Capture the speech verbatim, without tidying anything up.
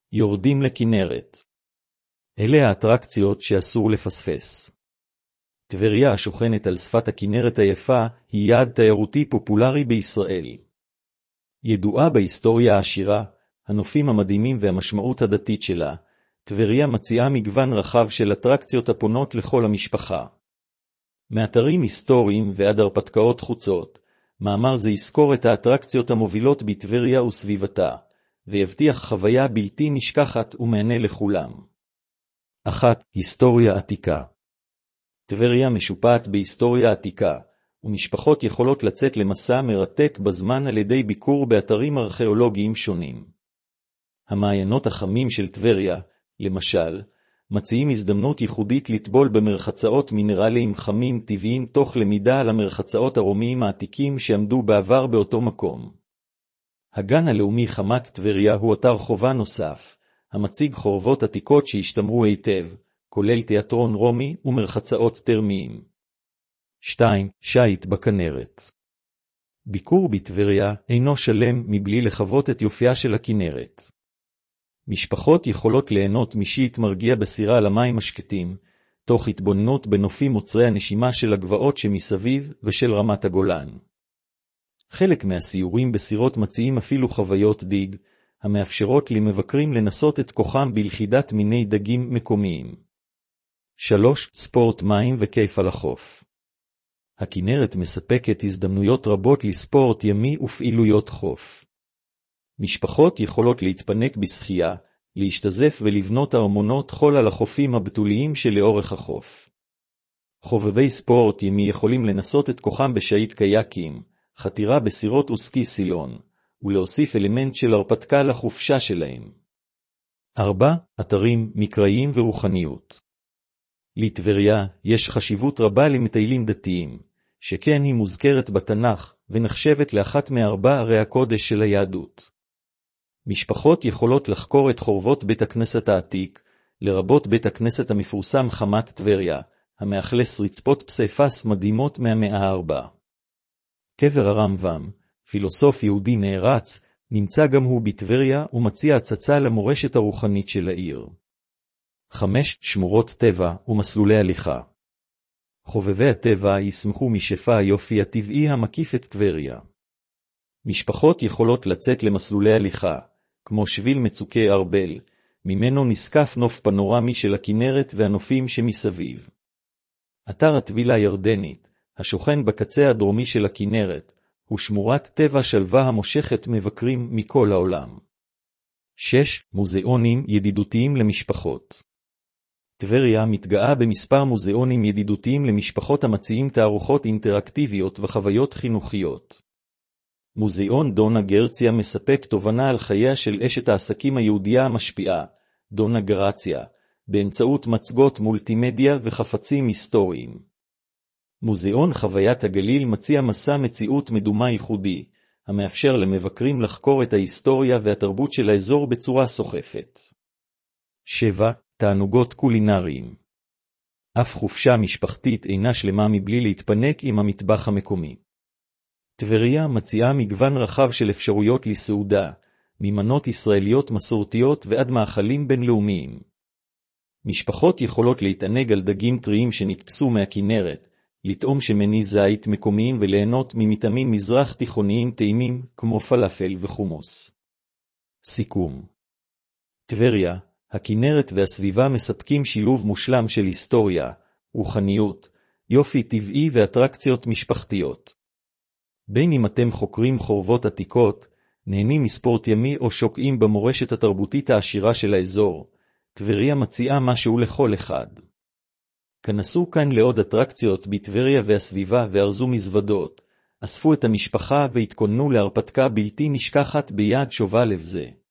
יורדים לכנרת. אלה האטרקציות שאסור לפספס. טבריה השוכנת על שפת הכנרת היפה היא יעד תיירותי פופולרי בישראל. ידועה בהיסטוריה העשירה, הנופים המדהימים והמשמעות הדתית שלה, טבריה מציעה מגוון רחב של אטרקציות הפונות לכל המשפחה. מאתרים היסטוריים ועד הרפתקאות חוצות, מאמר זה יזכור את האטרקציות המובילות בטבריה וסביבתה, ויבטיח חוויה בלתי נשכחת ומענה לכולם. אחת. היסטוריה עתיקה. טבריה משופעת בהיסטוריה עתיקה, ומשפחות יכולות לצאת למסע מרתק בזמן על ידי ביקור באתרים ארכיאולוגיים שונים. המעיינות החמים של טבריה, למשל, מציעים הזדמנות ייחודית לטבול במרחצאות מינרליים חמים טבעיים תוך למידה על המרחצאות הרומיים העתיקים שעמדו בעבר באותו מקום. הגן הלאומי חמת טבריה הוא אתר חובה נוסף, המציג חורבות עתיקות שהשתמרו היטב, כולל תיאטרון רומי ומרחצאות תרמיים. שתיים. שייט בכנרת. ביקור בטבריה אינו שלם מבלי לחוות את יופייה של הכנרת. משפחות יכולות ליהנות משייט מרגיע בסירה על המים השקטים, תוך התבוננות בנופים מוצרי הנשימה של הגבעות שמסביב ושל רמת הגולן. חלק מהסיורים בסירות מציעים אפילו חוויות דיג, המאפשרות למבקרים לנסות את כוחם בלכידת מיני דגים מקומיים. שלוש. ספורט מים וכיף על החוף. הכנרת מספקת הזדמנויות רבות לספורט ימי ופעילויות חוף. משפחות יכולות להתפנק בשחייה, להשתזף ולבנות ארמונות חול על החופים הבתוליים שלאורך החוף. חובבי ספורט ימי יכולים לנסות את כוחם בשייט קייקים, חתירה בסירות וסקי סילון, ולהוסיף אלמנט של הרפתקה לחופשה שלהם. ארבע. אתרים מקראיים ורוחניות. לטבריה יש חשיבות רבה למטיילים דתיים, שכן היא מוזכרת בתנ"ך ונחשבת לאחת מארבע ערי הקודש של היהדות. משפחות יכולות לחקור את חורבות בית הכנסת העתיק, לרבות בית הכנסת המפורסם חמת טבריה, המאכלס רצפות פסיפס מדהימות מהמאה הארבע. קבר הרמב"ם, פילוסוף יהודי נערץ, נמצא גם הוא בטבריה ומציע הצצה למורשת הרוחנית של העיר. חמש. שמורות טבע ומסלולי הליכה. חובבי הטבע ישמחו משפע היופי הטבעי המקיף את טבריה. משפחות יכולות לצאת למסלולי הליכה, כמו שביל מצוקי ארבל, ממנו נזקף נוף פנורמי של הכנרת והנופים שמסביב. אתר הטבילה הירדנית, השוכן בקצה הדרומי של הכנרת, הוא שמורת טבע שלווה המושכת מבקרים מכל העולם. שש. מוזיאונים ידידותיים למשפחות. טבריה מתגאה במספר מוזיאונים ידידותיים למשפחות המציעים תערוכות אינטראקטיביות וחוויות חינוכיות. מוזיאון דונה גרציה מספק תובנה על חייה של אשת העסקים היהודייה המשפיעה, דונה גרציה, באמצעות מצגות מולטימדיה וחפצים היסטוריים. מוזיאון חוויית הגליל מציע מסע מציאות מדומה ייחודי, המאפשר למבקרים לחקור את ההיסטוריה והתרבות של האזור בצורה סוחפת. שבע. תענוגות קולינריים. אף חופשה משפחתית אינה שלמה מבלי להתפנק עם המטבח המקומי. טבריה מציעה מגוון רחב של אפשרויות לסעודה, ממנות ישראליות מסורתיות ועד מאכלים בינלאומיים. משפחות יכולות להתענג על דגים טריים שנתפסו מהכנרת, לטעום שמני זית מקומיים וליהנות ממטעמים מזרח תיכוניים טעימים כמו פלאפל וחומוס. סיכום. טבריה, הכנרת והסביבה מספקים שילוב מושלם של היסטוריה, רוחניות, יופי טבעי ואטרקציות משפחתיות. בין אם אתם חוקרים חורבות עתיקות, נהנים מספורט ימי או שוקעים במורשת התרבותית העשירה של האזור, טבריה מציעה משהו לכל אחד. כנסו כאן לעוד אטרקציות בטבריה והסביבה וארזו מזוודות, אספו את המשפחה והתכוננו להרפתקה בלתי נשכחת ביעד שובה לב זה.